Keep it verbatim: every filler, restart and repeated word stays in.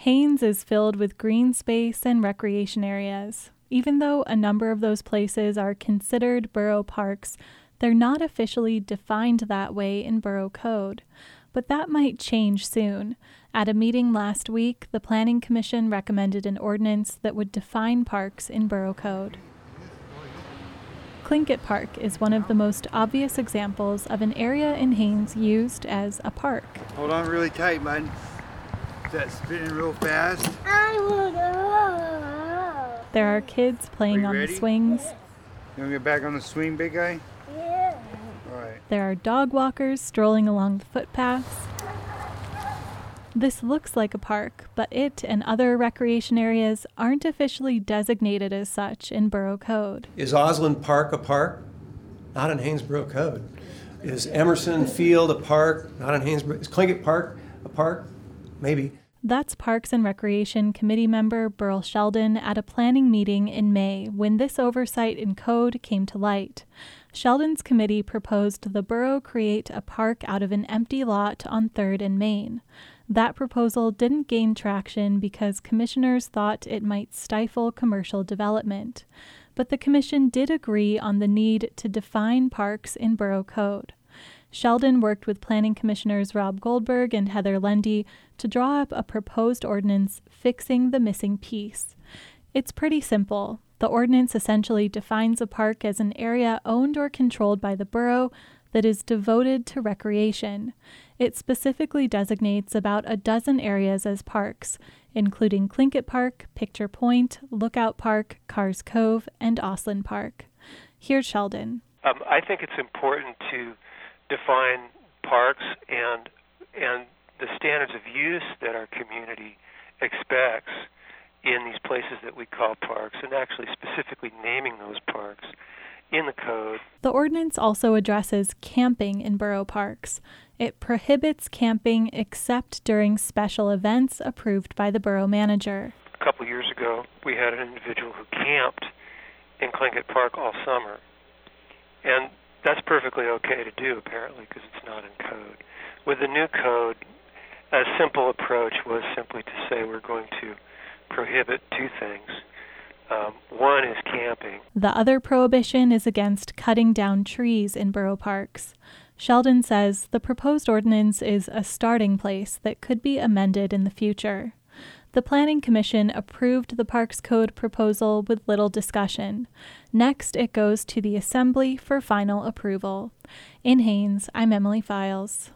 Haines is filled with green space and recreation areas. Even though a number of those places are considered borough parks, they're not officially defined that way in Borough Code. But that might change soon. At a meeting last week, the Planning Commission recommended an ordinance that would define parks in Borough Code. Tlingit Park is one of the most obvious examples of an area in Haines used as a park. Hold on really tight, man. Is that spinning real fast? I want to. There are kids playing Are on you the ready? swings. You want to get back on the swing, big guy? Yeah. All right. There are dog walkers strolling along the footpaths. This looks like a park, but it and other recreation areas aren't officially designated as such in Borough Code. Is Osland Park a park? Not in Haines Borough Code. Is Emerson Field a park? Not in Haines Borough. Is Tlingit Park a park? Maybe. That's Parks and Recreation Committee member Burl Sheldon at a planning meeting in May when this oversight in code came to light. Sheldon's committee proposed the borough create a park out of an empty lot on third and Main. That proposal didn't gain traction because commissioners thought it might stifle commercial development. But the commission did agree on the need to define parks in Borough Code. Sheldon worked with planning commissioners Rob Goldberg and Heather Lundy to draw up a proposed ordinance fixing the missing piece. It's pretty simple. The ordinance essentially defines a park as an area owned or controlled by the borough that is devoted to recreation. It specifically designates about a dozen areas as parks, including Tlingit Park, Picture Point, Lookout Park, Cars Cove, and Osland Park. Here's Sheldon. Um, I think it's important to define parks and and the standards of use that our community expects in these places that we call parks, and actually specifically naming those parks in the code. The ordinance also addresses camping in borough parks. It prohibits camping except during special events approved by the borough manager. A couple years ago, we had an individual who camped in Tlingit Park all summer. And that's perfectly okay to do, apparently, because it's not in code. With the new code, a simple approach was simply to say we're going to prohibit two things. Um, one is camping. The other prohibition is against cutting down trees in borough parks. Sheldon says the proposed ordinance is a starting place that could be amended in the future. The Planning Commission approved the Parks Code proposal with little discussion. Next, it goes to the Assembly for final approval. In Haines, I'm Emily Files.